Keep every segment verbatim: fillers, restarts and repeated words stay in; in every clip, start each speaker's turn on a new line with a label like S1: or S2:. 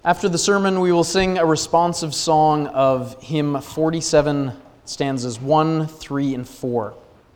S1: After the sermon, we will sing a responsive song of hymn forty-seven, stanzas one, three, and four.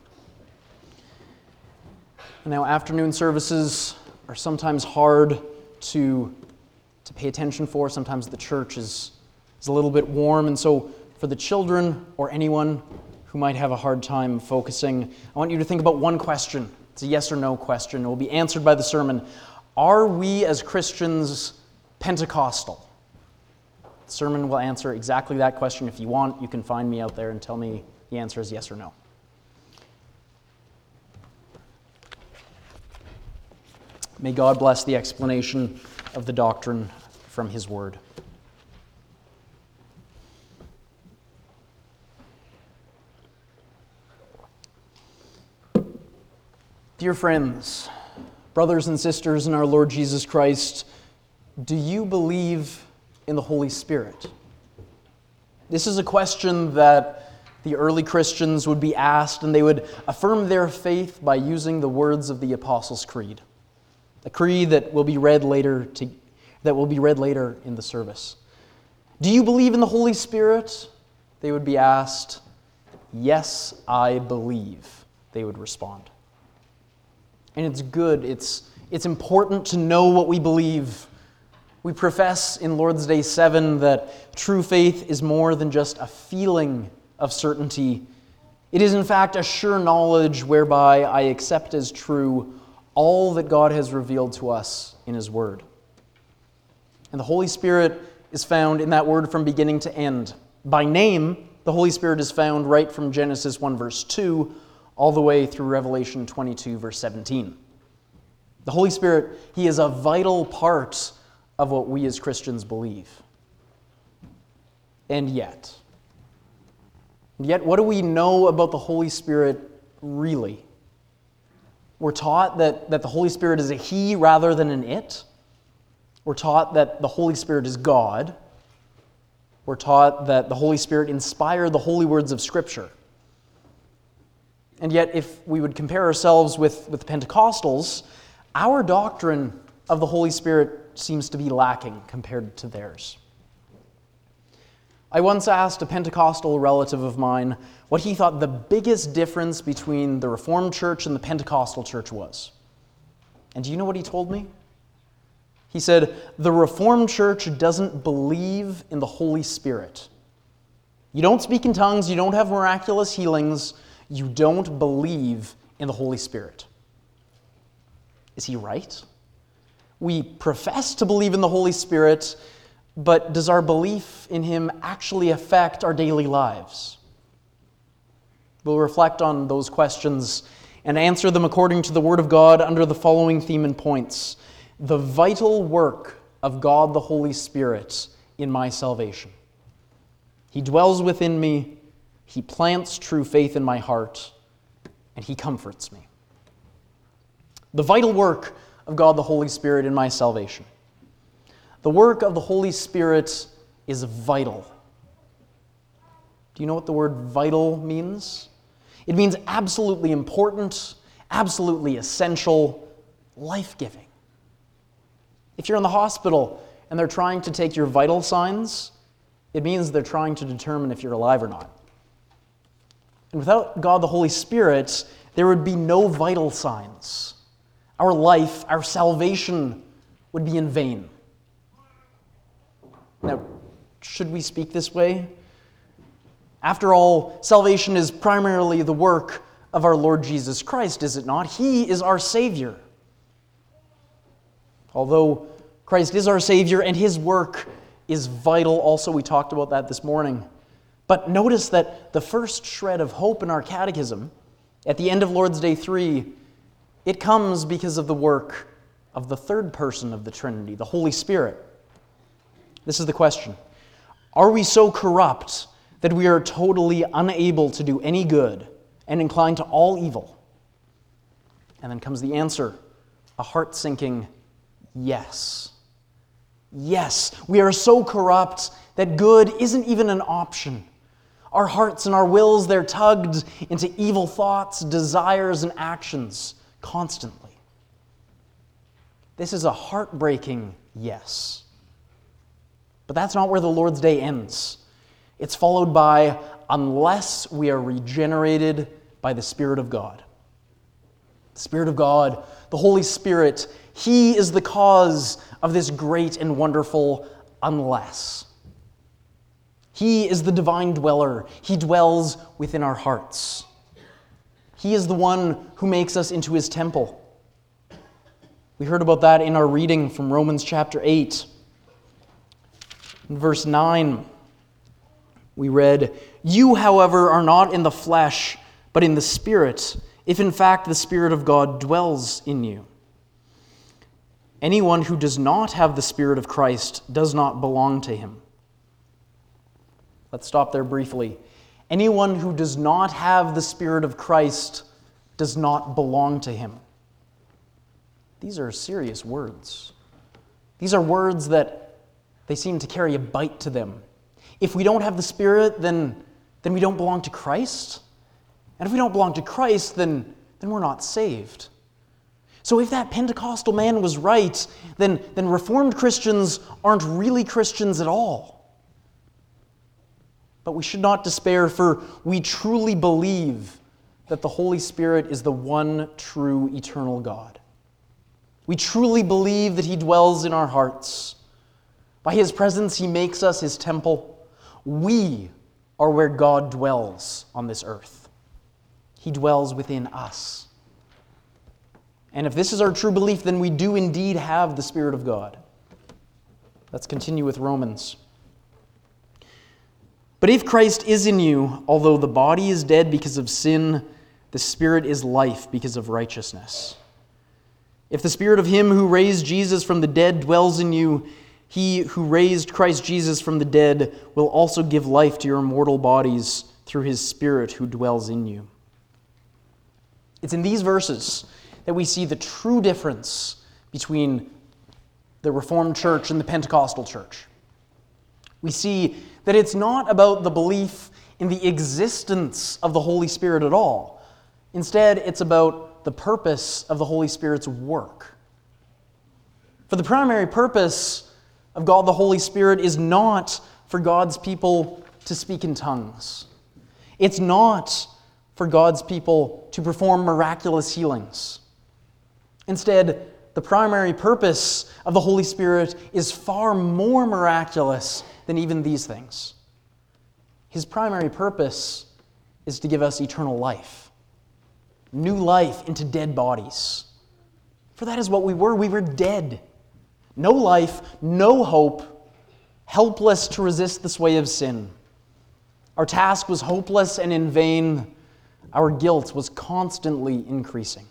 S1: Now, afternoon services are sometimes hard to, to pay attention for. Sometimes the church is, is a little bit warm, and so for the children or anyone who might have a hard time focusing, I want you to think about one question. It's a yes or no question. It will be answered by the sermon. Are we as Christians Pentecostal? The sermon will answer exactly that question. If you want, you can find me out there and tell me the answer is yes or no. May God bless the explanation of the doctrine from His Word. Dear friends, brothers and sisters in our Lord Jesus Christ, do you believe in the Holy Spirit? This is a question that the early Christians would be asked, and they would affirm their faith by using the words of the Apostles' Creed, a creed that will be read later to, that will be read later in the service. Do you believe in the Holy Spirit? They would be asked. Yes, I believe, they would respond. And it's good, it's, it's important to know what we believe. We profess in Lord's Day seven that true faith is more than just a feeling of certainty. It is in fact a sure knowledge whereby I accept as true all that God has revealed to us in His Word. And the Holy Spirit is found in that Word from beginning to end. By name, the Holy Spirit is found right from Genesis one verse two all the way through Revelation twenty-two verse seventeen. The Holy Spirit, He is a vital part of what we as Christians believe. And yet, and yet what do we know about the Holy Spirit really? We're taught that, that the Holy Spirit is a He rather than an it. We're taught that the Holy Spirit is God. We're taught that the Holy Spirit inspired the holy words of Scripture. And yet, if we would compare ourselves with, with the Pentecostals, our doctrine of the Holy Spirit seems to be lacking compared to theirs. I once asked a Pentecostal relative of mine what he thought the biggest difference between the Reformed Church and the Pentecostal Church was. And do you know what he told me? He said, the Reformed Church doesn't believe in the Holy Spirit. You don't speak in tongues, you don't have miraculous healings, you don't believe in the Holy Spirit. Is he right? We profess to believe in the Holy Spirit, but does our belief in Him actually affect our daily lives? We'll reflect on those questions and answer them according to the Word of God under the following theme and points. The vital work of God the Holy Spirit in my salvation. He dwells within me, He plants true faith in my heart, and He comforts me. The vital work of God the Holy Spirit in my salvation. The work of the Holy Spirit is vital. Do you know what the word vital means? It means absolutely important, absolutely essential, life-giving. If you're in the hospital and they're trying to take your vital signs, it means they're trying to determine if you're alive or not. And without God the Holy Spirit, there would be no vital signs. Our life, our salvation would be in vain. Now, should we speak this way? After all, salvation is primarily the work of our Lord Jesus Christ, is it not? He is our Savior. Although Christ is our Savior and His work is vital, also we talked about that this morning. But notice that the first shred of hope in our catechism, at the end of Lord's Day three, it comes because of the work of the third person of the Trinity, the Holy Spirit. This is the question. Are we so corrupt that we are totally unable to do any good and inclined to all evil? And then comes the answer, a heart-sinking yes. Yes, we are so corrupt that good isn't even an option. Our hearts and our wills, they're tugged into evil thoughts, desires, and actions constantly. This is a heartbreaking yes. But that's not where the Lord's Day ends. It's followed by, unless we are regenerated by the Spirit of God. The Spirit of God, the Holy Spirit, He is the cause of this great and wonderful unless. He is the divine dweller. He dwells within our hearts. He is the one who makes us into His temple. We heard about that in our reading from Romans chapter eight. In verse nine, we read, "You, however, are not in the flesh, but in the Spirit, if in fact the Spirit of God dwells in you. Anyone who does not have the Spirit of Christ does not belong to Him." Let's stop there briefly. Anyone who does not have the Spirit of Christ does not belong to Him. These are serious words. These are words that they seem to carry a bite to them. If we don't have the Spirit, then, then we don't belong to Christ. And if we don't belong to Christ, then, then we're not saved. So if that Pentecostal man was right, then, then Reformed Christians aren't really Christians at all. But we should not despair, for we truly believe that the Holy Spirit is the one true eternal God. We truly believe that He dwells in our hearts. By His presence, He makes us His temple. We are where God dwells on this earth. He dwells within us. And if this is our true belief, then we do indeed have the Spirit of God. Let's continue with Romans. "But if Christ is in you, although the body is dead because of sin, the Spirit is life because of righteousness. If the Spirit of Him who raised Jesus from the dead dwells in you, He who raised Christ Jesus from the dead will also give life to your mortal bodies through His Spirit who dwells in you." It's in these verses that we see the true difference between the Reformed Church and the Pentecostal Church. We see that it's not about the belief in the existence of the Holy Spirit at all. Instead, it's about the purpose of the Holy Spirit's work. For the primary purpose of God the Holy Spirit is not for God's people to speak in tongues. It's not for God's people to perform miraculous healings. Instead, the primary purpose of the Holy Spirit is far more miraculous than even these things. His primary purpose is to give us eternal life, new life into dead bodies. For that is what we were. We were dead. No life, no hope, helpless to resist the sway of sin. Our task was hopeless and in vain. Our guilt was constantly increasing.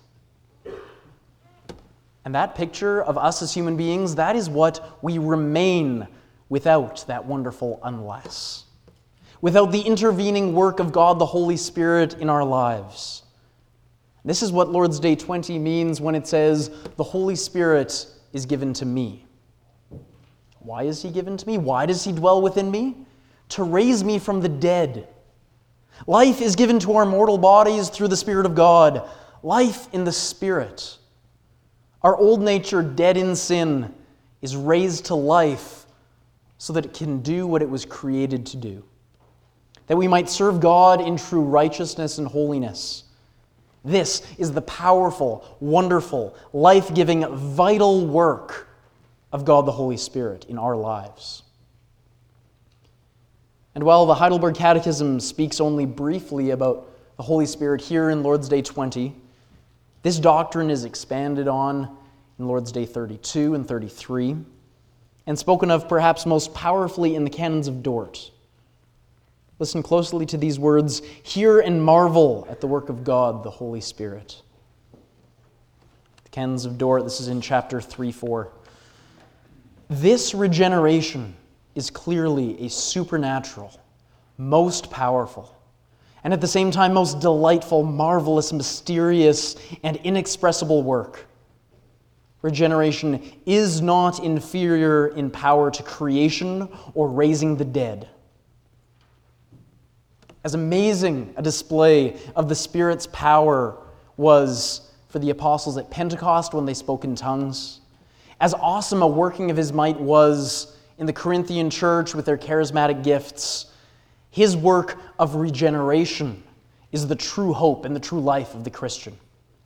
S1: And that picture of us as human beings, that is what we remain without that wonderful unless. Without the intervening work of God the Holy Spirit in our lives. This is what Lord's Day twenty means when it says, "The Holy Spirit is given to me." Why is He given to me? Why does He dwell within me? To raise me from the dead. Life is given to our mortal bodies through the Spirit of God. Life in the Spirit. Our old nature, dead in sin, is raised to life so that it can do what it was created to do. That we might serve God in true righteousness and holiness. This is the powerful, wonderful, life-giving, vital work of God the Holy Spirit in our lives. And while the Heidelberg Catechism speaks only briefly about the Holy Spirit here in Lord's Day twenty, this doctrine is expanded on in Lord's Day thirty-two and thirty-three, and spoken of perhaps most powerfully in the Canons of Dort. Listen closely to these words: "Hear and marvel at the work of God, the Holy Spirit." The Canons of Dort, this is in chapter three four. "This regeneration is clearly a supernatural, most powerful, and at the same time most delightful, marvelous, mysterious, and inexpressible work. Regeneration is not inferior in power to creation or raising the dead. As amazing a display of the Spirit's power was for the apostles at Pentecost when they spoke in tongues, as awesome a working of His might was in the Corinthian church with their charismatic gifts. His work of regeneration is the true hope and the true life of the Christian.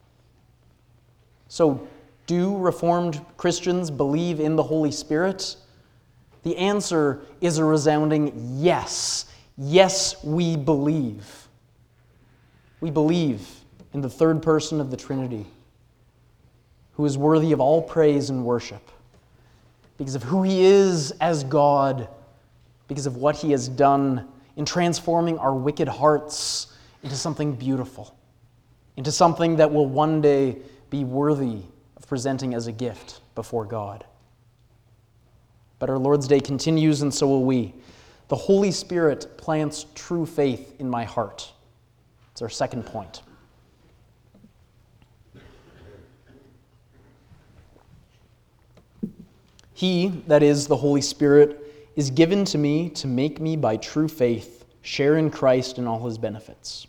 S1: So, do Reformed Christians believe in the Holy Spirit? The answer is a resounding yes. Yes, we believe. We believe in the third person of the Trinity, who is worthy of all praise and worship because of who he is as God, because of what he has done in transforming our wicked hearts into something beautiful, into something that will one day be worthy of presenting as a gift before God. But our Lord's Day continues, and so will we. The Holy Spirit plants true faith in my heart. It's our second point. He, that is the Holy Spirit, is given to me to make me by true faith share in Christ and all his benefits.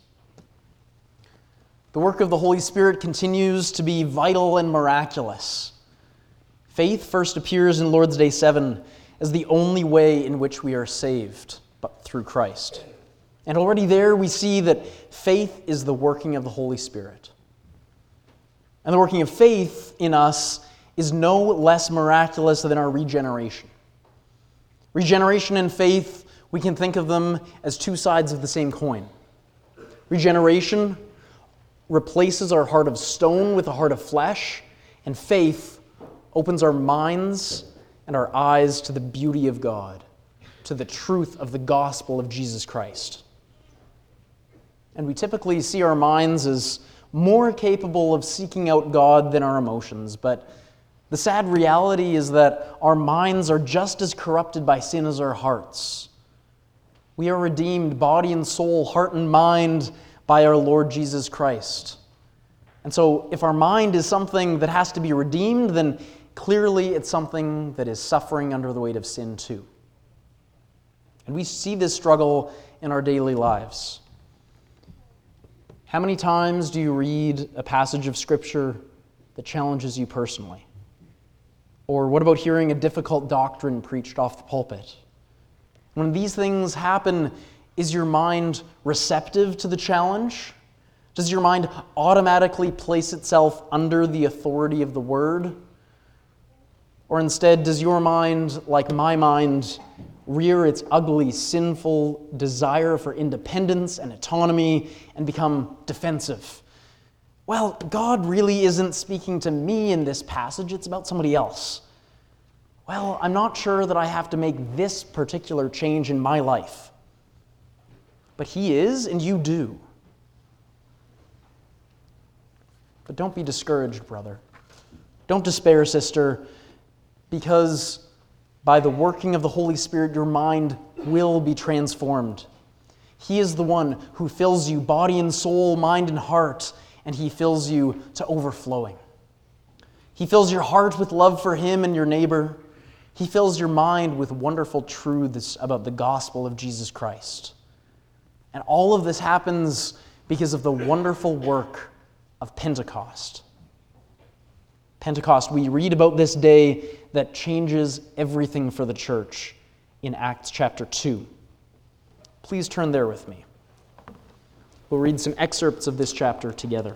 S1: The work of the Holy Spirit continues to be vital and miraculous. Faith first appears in Lord's Day seven as the only way in which we are saved, but through Christ. And already there we see that faith is the working of the Holy Spirit. And the working of faith in us is no less miraculous than our regeneration. Regeneration and faith, we can think of them as two sides of the same coin. Regeneration replaces our heart of stone with a heart of flesh, and faith opens our minds and our eyes to the beauty of God, to the truth of the gospel of Jesus Christ. And we typically see our minds as more capable of seeking out God than our emotions, but the sad reality is that our minds are just as corrupted by sin as our hearts. We are redeemed, body and soul, heart and mind, by our Lord Jesus Christ. And so if our mind is something that has to be redeemed, then clearly it's something that is suffering under the weight of sin too. And we see this struggle in our daily lives. How many times do you read a passage of Scripture that challenges you personally? Or what about hearing a difficult doctrine preached off the pulpit? When these things happen, is your mind receptive to the challenge? Does your mind automatically place itself under the authority of the Word? Or instead, does your mind, like my mind, rear its ugly, sinful desire for independence and autonomy and become defensive? Well, God really isn't speaking to me in this passage, it's about somebody else. Well, I'm not sure that I have to make this particular change in my life. But He is, and you do. But don't be discouraged, brother. Don't despair, sister, because by the working of the Holy Spirit, your mind will be transformed. He is the one who fills you, body and soul, mind and heart, and He fills you to overflowing. He fills your heart with love for Him and your neighbor. He fills your mind with wonderful truths about the gospel of Jesus Christ. And all of this happens because of the wonderful work of Pentecost. Pentecost, we read about this day that changes everything for the church in Acts chapter two. Please turn there with me. We'll read some excerpts of this chapter together.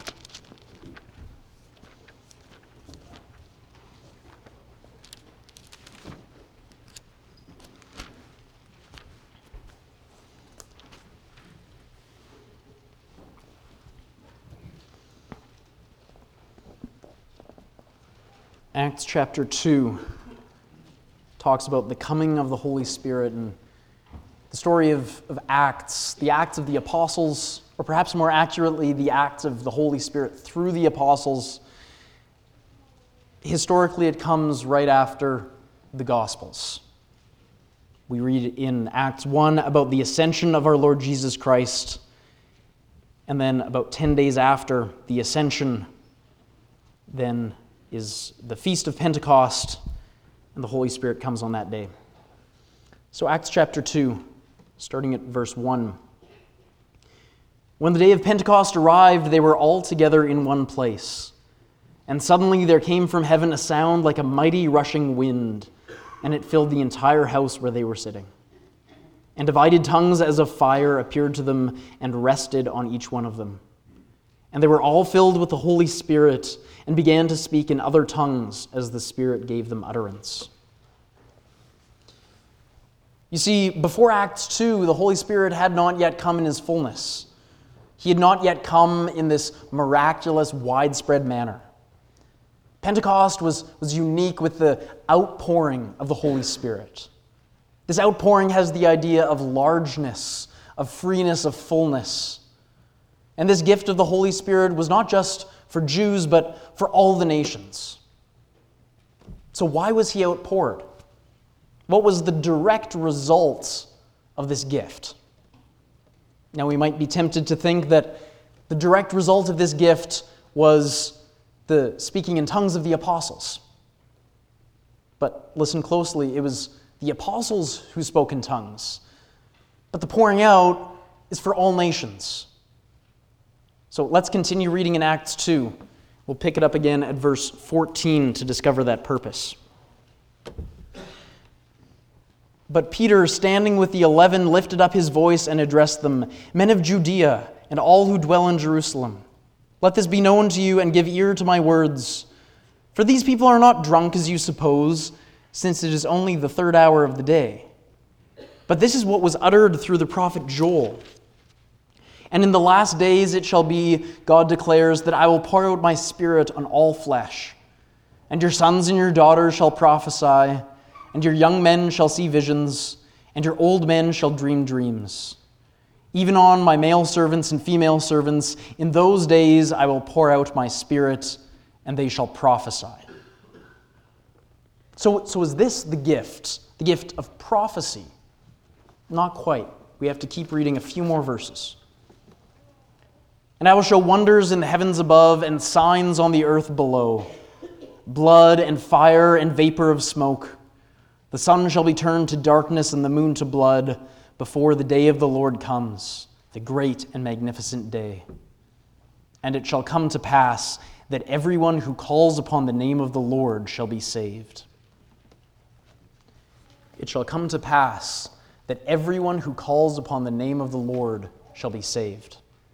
S1: Acts chapter two talks about the coming of the Holy Spirit and the story of, of Acts, the Acts of the Apostles, or perhaps more accurately, the Acts of the Holy Spirit through the Apostles. Historically, it comes right after the Gospels. We read in Acts one about the ascension of our Lord Jesus Christ, and then about ten days after the ascension, then is the Feast of Pentecost, and the Holy Spirit comes on that day. So Acts chapter two, starting at verse one. When the day of Pentecost arrived, they were all together in one place. And suddenly there came from heaven a sound like a mighty rushing wind, and it filled the entire house where they were sitting. And divided tongues as of fire appeared to them and rested on each one of them. And they were all filled with the Holy Spirit and began to speak in other tongues as the Spirit gave them utterance. You see, before Acts two, the Holy Spirit had not yet come in his fullness. He had not yet come in this miraculous, widespread manner. Pentecost was, was unique with the outpouring of the Holy Spirit. This outpouring has the idea of largeness, of freeness, of fullness. And this gift of the Holy Spirit was not just for Jews, but for all the nations. So why was he outpoured? What was the direct result of this gift? Now, we might be tempted to think that the direct result of this gift was the speaking in tongues of the apostles. But listen closely, it was the apostles who spoke in tongues. But the pouring out is for all nations. So let's continue reading in Acts two. We'll pick it up again at verse fourteen to discover that purpose. But Peter, standing with the eleven, lifted up his voice and addressed them, "Men of Judea and all who dwell in Jerusalem, let this be known to you and give ear to my words. For these people are not drunk as you suppose, since it is only the third hour of the day. But this is what was uttered through the prophet Joel. And in the last days it shall be, God declares, that I will pour out my Spirit on all flesh. And your sons and your daughters shall prophesy, and your young men shall see visions, and your old men shall dream dreams. Even on my male servants and female servants, in those days I will pour out my Spirit, and they shall prophesy." So, so is this the gift, the gift of prophecy? Not quite. We have to keep reading a few more verses. "And I will show wonders in the heavens above and signs on the earth below, blood and fire and vapor of smoke. The sun shall be turned to darkness and the moon to blood before the day of the Lord comes, the great and magnificent day. And it shall come to pass that everyone who calls upon the name of the Lord shall be saved." It shall come to pass that everyone who calls upon the name of the Lord shall be saved.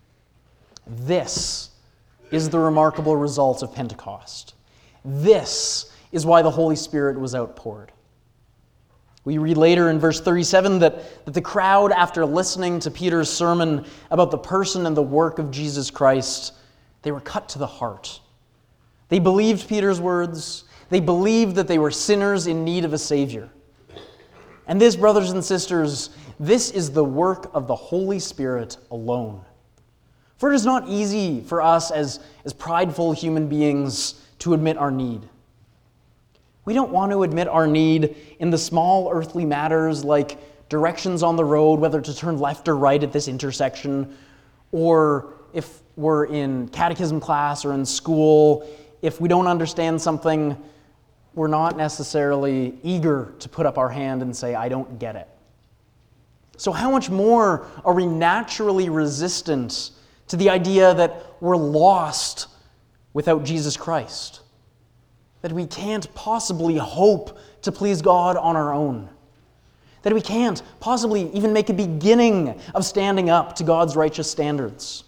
S1: This is the remarkable result of Pentecost. This is why the Holy Spirit was outpoured. We read later in verse thirty-seven that, that the crowd, after listening to Peter's sermon about the person and the work of Jesus Christ, they were cut to the heart. They believed Peter's words. They believed that they were sinners in need of a Savior. And this, brothers and sisters, this is the work of the Holy Spirit alone. For it is not easy for us as, as prideful human beings to admit our need. We don't want to admit our need in the small earthly matters like directions on the road, whether to turn left or right at this intersection, or if we're in catechism class or in school, if we don't understand something, we're not necessarily eager to put up our hand and say, "I don't get it." So how much more are we naturally resistant to the idea that we're lost without Jesus Christ? That we can't possibly hope to please God on our own. That we can't possibly even make a beginning of standing up to God's righteous standards.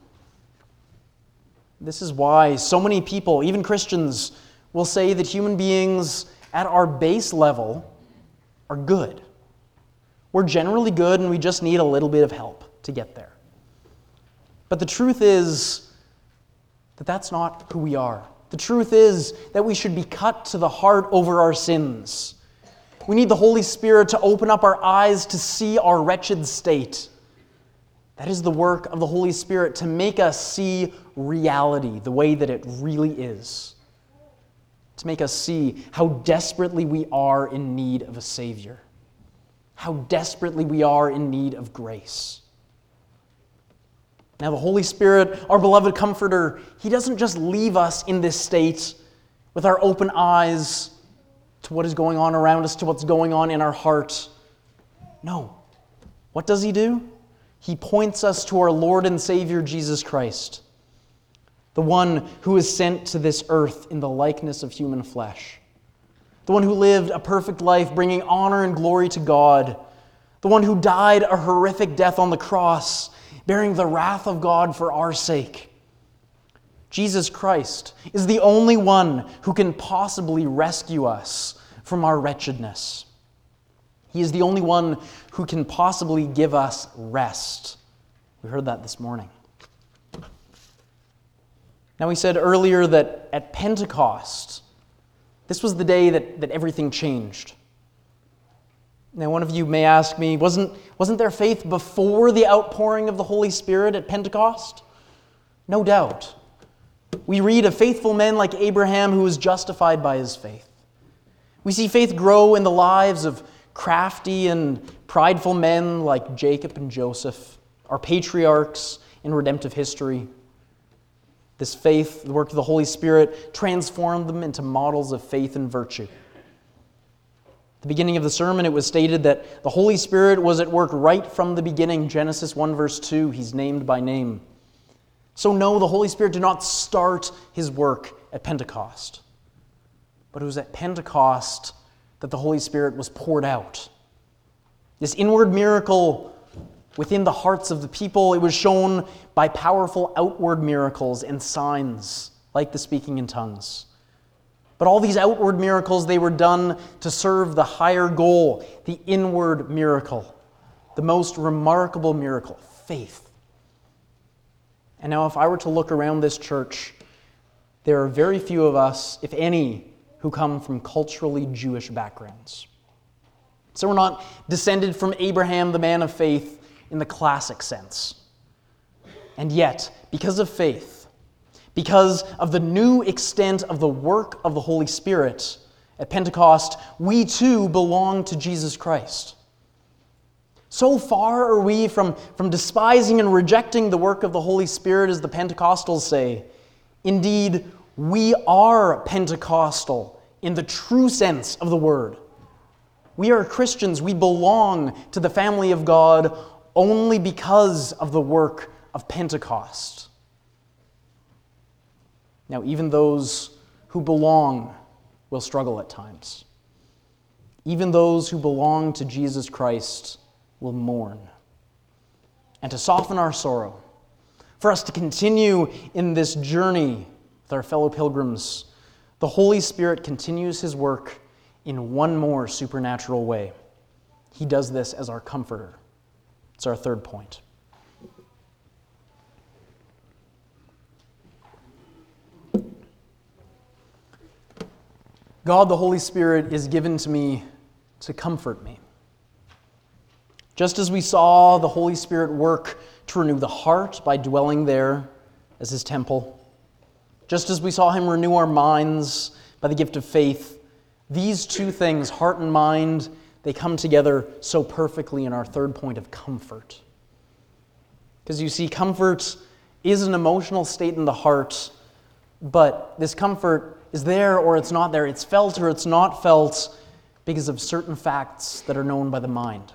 S1: This is why so many people, even Christians, will say that human beings at our base level are good. We're generally good and we just need a little bit of help to get there. But the truth is that that's not who we are. The truth is that we should be cut to the heart over our sins. We need the Holy Spirit to open up our eyes to see our wretched state. That is the work of the Holy Spirit, to make us see reality the way that it really is. To make us see how desperately we are in need of a Savior. How desperately we are in need of grace. Now, the Holy Spirit, our beloved Comforter, He doesn't just leave us in this state with our open eyes to what is going on around us, to what's going on in our heart. No. What does He do? He points us to our Lord and Savior, Jesus Christ, the one who is sent to this earth in the likeness of human flesh, the one who lived a perfect life, bringing honor and glory to God, the one who died a horrific death on the cross, bearing the wrath of God for our sake. Jesus Christ is the only one who can possibly rescue us from our wretchedness. He is the only one who can possibly give us rest. We heard that this morning. Now, we said earlier that at Pentecost, this was the day that, that everything changed. Now, one of you may ask me, wasn't, wasn't there faith before the outpouring of the Holy Spirit at Pentecost? No doubt. We read of faithful men like Abraham who was justified by his faith. We see faith grow in the lives of crafty and prideful men like Jacob and Joseph, our patriarchs in redemptive history. This faith, the work of the Holy Spirit, transformed them into models of faith and virtue. At the beginning of the sermon, it was stated that the Holy Spirit was at work right from the beginning. Genesis one, verse two, he's named by name. So no, the Holy Spirit did not start his work at Pentecost. But it was at Pentecost that the Holy Spirit was poured out. This inward miracle within the hearts of the people, it was shown by powerful outward miracles and signs, like the speaking in tongues. But all these outward miracles, they were done to serve the higher goal, the inward miracle, the most remarkable miracle, faith. And now if I were to look around this church, there are very few of us, if any, who come from culturally Jewish backgrounds. So we're not descended from Abraham, the man of faith, in the classic sense. And yet, because of faith, because of the new extent of the work of the Holy Spirit at Pentecost, we too belong to Jesus Christ. So far are we from, from despising and rejecting the work of the Holy Spirit, as the Pentecostals say. Indeed, we are Pentecostal in the true sense of the word. We are Christians. We belong to the family of God only because of the work of Pentecost. Now, even those who belong will struggle at times. Even those who belong to Jesus Christ will mourn. And to soften our sorrow, for us to continue in this journey with our fellow pilgrims, the Holy Spirit continues his work in one more supernatural way. He does this as our comforter. It's our third point. God, the Holy Spirit, is given to me to comfort me. Just as we saw the Holy Spirit work to renew the heart by dwelling there as his temple, just as we saw him renew our minds by the gift of faith, these two things, heart and mind, they come together so perfectly in our third point of comfort. Because you see, comfort is an emotional state in the heart, but this comfort is there or it's not there. It's felt or it's not felt because of certain facts that are known by the mind.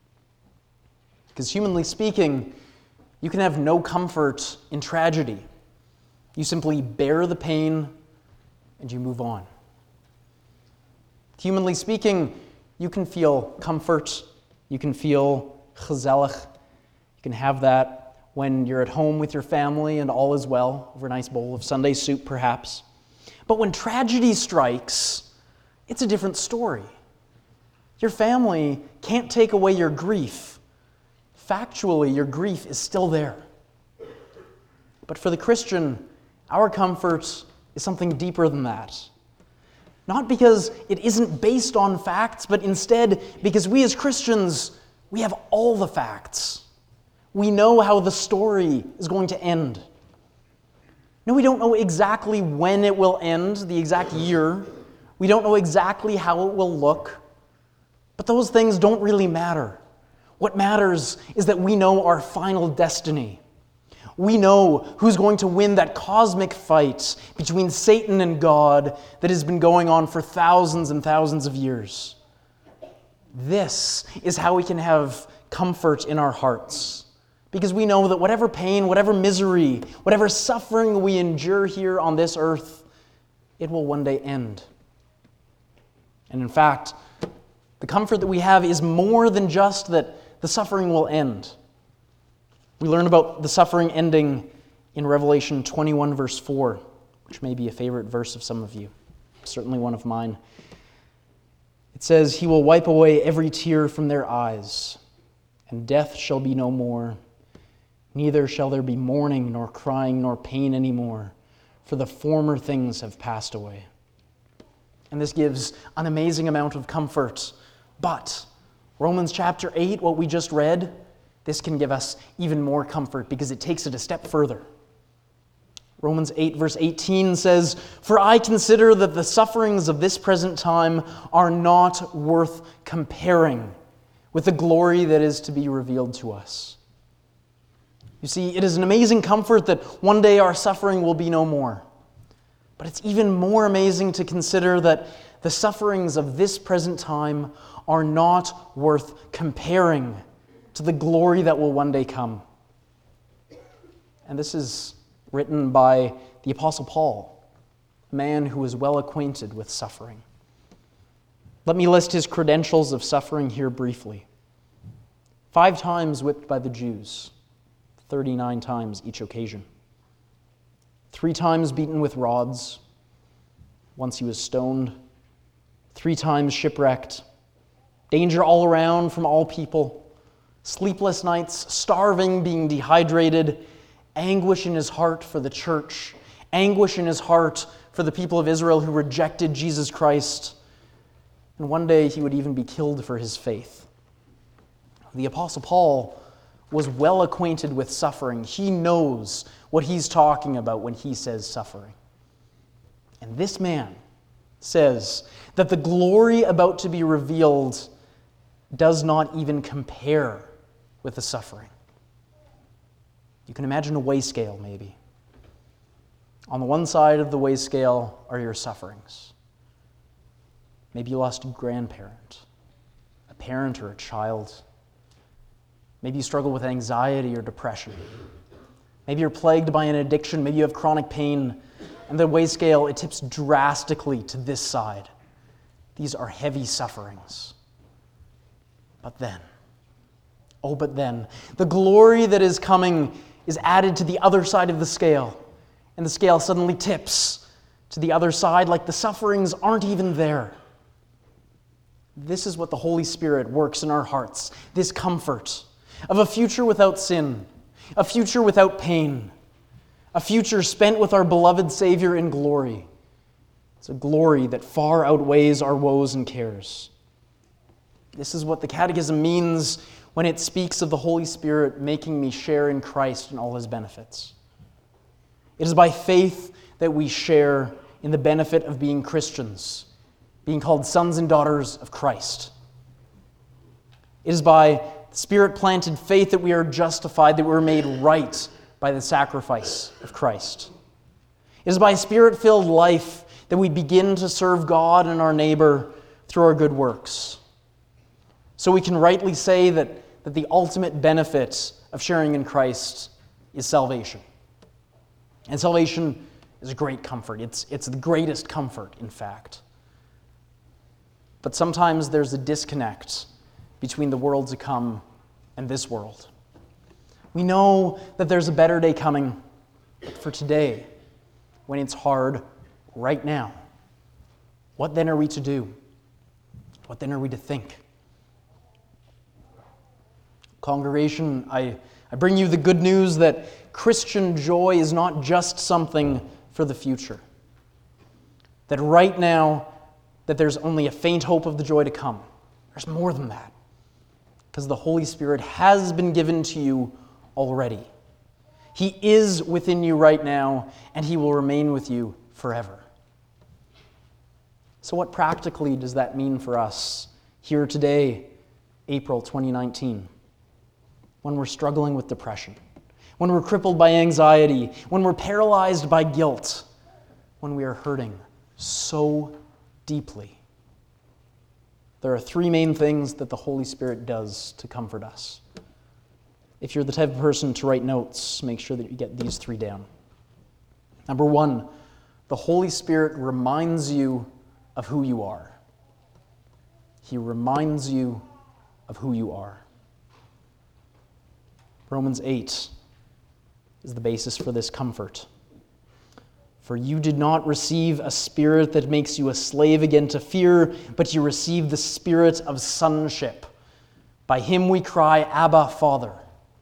S1: Because humanly speaking, you can have no comfort in tragedy. You simply bear the pain and you move on. Humanly speaking, you can feel comfort, you can feel gezellig, you can have that when you're at home with your family and all is well, over a nice bowl of Sunday soup perhaps. But when tragedy strikes, it's a different story. Your family can't take away your grief. Factually, your grief is still there. But for the Christian, our comfort is something deeper than that. Not because it isn't based on facts, but instead because we as Christians, we have all the facts. We know how the story is going to end. No, we don't know exactly when it will end, the exact year. We don't know exactly how it will look. But those things don't really matter. What matters is that we know our final destiny. We know who's going to win that cosmic fight between Satan and God that has been going on for thousands and thousands of years. This is how we can have comfort in our hearts. Because we know that whatever pain, whatever misery, whatever suffering we endure here on this earth, it will one day end. And in fact, the comfort that we have is more than just that the suffering will end. We learn about the suffering ending in Revelation twenty-one, verse four, which may be a favorite verse of some of you, certainly one of mine. It says, "He will wipe away every tear from their eyes, and death shall be no more. Neither shall there be mourning, nor crying, nor pain anymore, for the former things have passed away." And this gives an amazing amount of comfort. But Romans chapter eight, what we just read, this can give us even more comfort because it takes it a step further. Romans eight, verse eighteen says, "For I consider that the sufferings of this present time are not worth comparing with the glory that is to be revealed to us." You see, it is an amazing comfort that one day our suffering will be no more. But it's even more amazing to consider that the sufferings of this present time are not worth comparing to the glory that will one day come. And this is written by the Apostle Paul, a man who is well acquainted with suffering. Let me list his credentials of suffering here briefly. Five times whipped by the Jews, thirty-nine times each occasion. Three times beaten with rods. Once he was stoned. Three times shipwrecked. Danger all around from all people. Sleepless nights, starving, being dehydrated. Anguish in his heart for the church. Anguish in his heart for the people of Israel who rejected Jesus Christ. And one day he would even be killed for his faith. The Apostle Paul was well acquainted with suffering. He knows what he's talking about when he says suffering. And this man says that the glory about to be revealed does not even compare with the suffering. You can imagine a weigh scale, maybe. On the one side of the weigh scale are your sufferings. Maybe you lost a grandparent, a parent or a child. Maybe you struggle with anxiety or depression. Maybe you're plagued by an addiction. Maybe you have chronic pain. And the weigh scale, it tips drastically to this side. These are heavy sufferings. But then, oh, but then, the glory that is coming is added to the other side of the scale. And the scale suddenly tips to the other side like the sufferings aren't even there. This is what the Holy Spirit works in our hearts, this comfort of a future without sin, a future without pain, a future spent with our beloved Savior in glory. It's a glory that far outweighs our woes and cares. This is what the Catechism means when it speaks of the Holy Spirit making me share in Christ and all his benefits. It is by faith that we share in the benefit of being Christians, being called sons and daughters of Christ. It is by Spirit-planted faith that we are justified, that we're made right by the sacrifice of Christ. It is by Spirit-filled life that we begin to serve God and our neighbor through our good works. So we can rightly say that, that the ultimate benefit of sharing in Christ is salvation. And salvation is a great comfort. It's, it's the greatest comfort, in fact. But sometimes there's a disconnect between the world to come and this world. We know that there's a better day coming, but for today, when it's hard right now, what then are we to do? What then are we to think? Congregation, I, I bring you the good news that Christian joy is not just something for the future. That right now, that there's only a faint hope of the joy to come. There's more than that. Because the Holy Spirit has been given to you already. He is within you right now, and he will remain with you forever. So what practically does that mean for us here today, April twenty nineteen? When we're struggling with depression, when we're crippled by anxiety, when we're paralyzed by guilt, when we are hurting so deeply. There are three main things that the Holy Spirit does to comfort us. If you're the type of person to write notes, make sure that you get these three down. Number one, the Holy Spirit reminds you of who you are. He reminds you of who you are. Romans eight is the basis for this comfort. For you did not receive a spirit that makes you a slave again to fear, but you received the spirit of sonship. By him we cry, Abba, Father.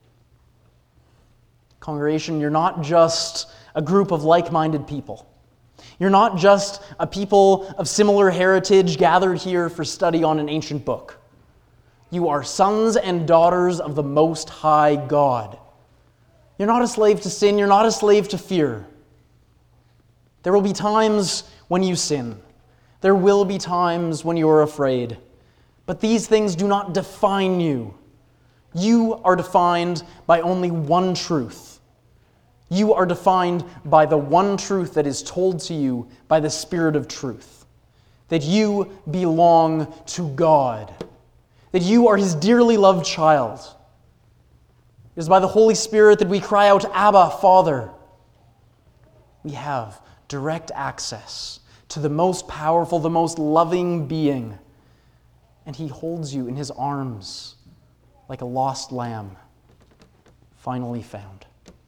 S1: Congregation, you're not just a group of like-minded people. You're not just a people of similar heritage gathered here for study on an ancient book. You are sons and daughters of the Most High God. You're not a slave to sin. You're not a slave to fear. There will be times when you sin. There will be times when you are afraid. But these things do not define you. You are defined by only one truth. You are defined by the one truth that is told to you by the Spirit of truth. That you belong to God. That you are His dearly loved child. It is by the Holy Spirit that we cry out, Abba, Father. We have direct access to the most powerful, the most loving being. And He holds you in His arms like a lost lamb, finally found.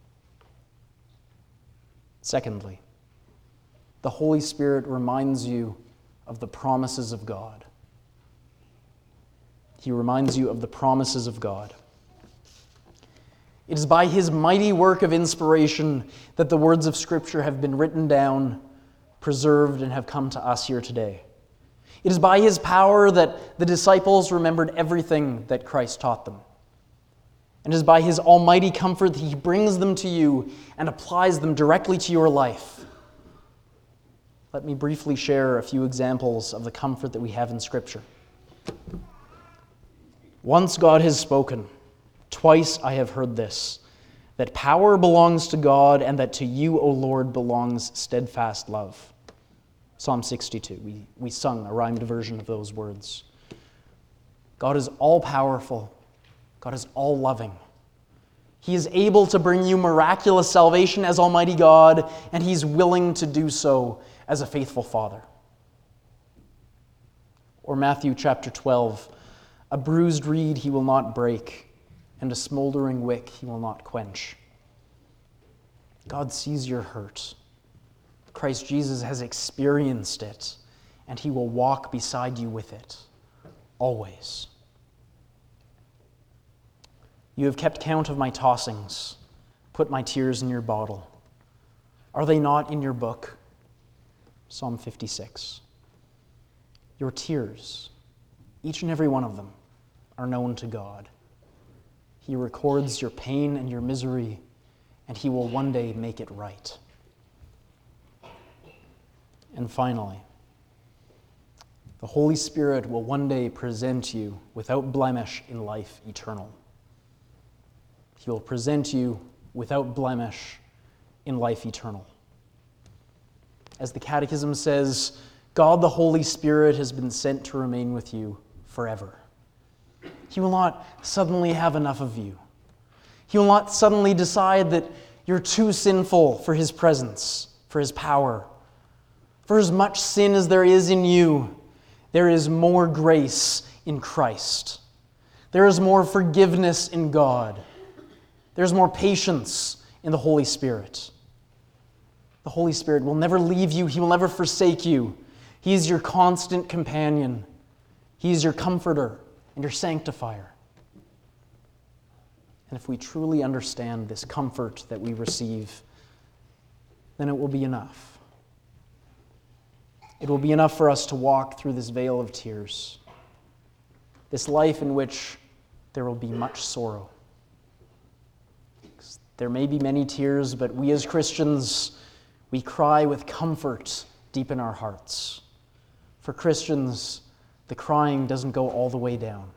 S1: Secondly, the Holy Spirit reminds you of the promises of God. He reminds you of the promises of God. It is by His mighty work of inspiration that the words of Scripture have been written down, preserved, and have come to us here today. It is by His power that the disciples remembered everything that Christ taught them. And it is by His almighty comfort that He brings them to you and applies them directly to your life. Let me briefly share a few examples of the comfort that we have in Scripture. Once God has spoken, twice I have heard this, that power belongs to God and that to you, O Lord, belongs steadfast love. Psalm sixty-two. We, we sung a rhymed version of those words. God is all-powerful. God is all-loving. He is able to bring you miraculous salvation as Almighty God, and He's willing to do so as a faithful Father. Or Matthew chapter twelve. A bruised reed He will not break, and a smoldering wick He will not quench. God sees your hurt. Christ Jesus has experienced it, and He will walk beside you with it, always. You have kept count of my tossings, put my tears in your bottle. Are they not in your book? Psalm fifty-six. Your tears, each and every one of them, are known to God. He records your pain and your misery, and He will one day make it right. And finally, the Holy Spirit will one day present you without blemish in life eternal. He will present you without blemish in life eternal. As the Catechism says, God the Holy Spirit has been sent to remain with you forever. He will not suddenly have enough of you. He will not suddenly decide that you're too sinful for His presence, for His power. For as much sin as there is in you, there is more grace in Christ. There is more forgiveness in God. There's more patience in the Holy Spirit. The Holy Spirit will never leave you. He will never forsake you. He is your constant companion. He is your comforter and your sanctifier. And if we truly understand this comfort that we receive, then it will be enough. It will be enough for us to walk through this vale of tears, this life in which there will be much sorrow. There may be many tears, but we as Christians, we cry with comfort deep in our hearts. For Christians, the crying doesn't go all the way down.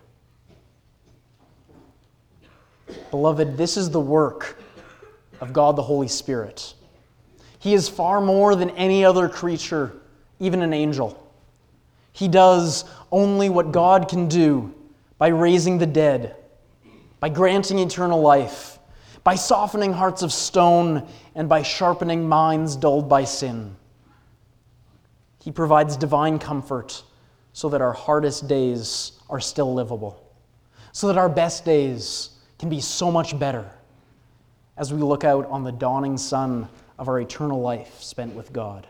S1: Beloved, this is the work of God the Holy Spirit. He is far more than any other creature, even an angel. He does only what God can do by raising the dead, by granting eternal life, by softening hearts of stone, and by sharpening minds dulled by sin. He provides divine comfort so that our hardest days are still livable, so that our best days can be so much better as we look out on the dawning sun of our eternal life spent with God.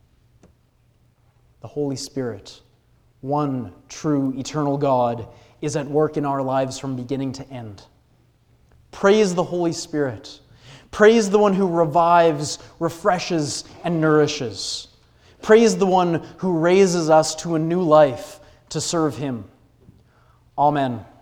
S1: The Holy Spirit, one true eternal God, is at work in our lives from beginning to end. Praise the Holy Spirit. Praise the one who revives, refreshes, and nourishes. Praise the one who raises us to a new life to serve him. Amen.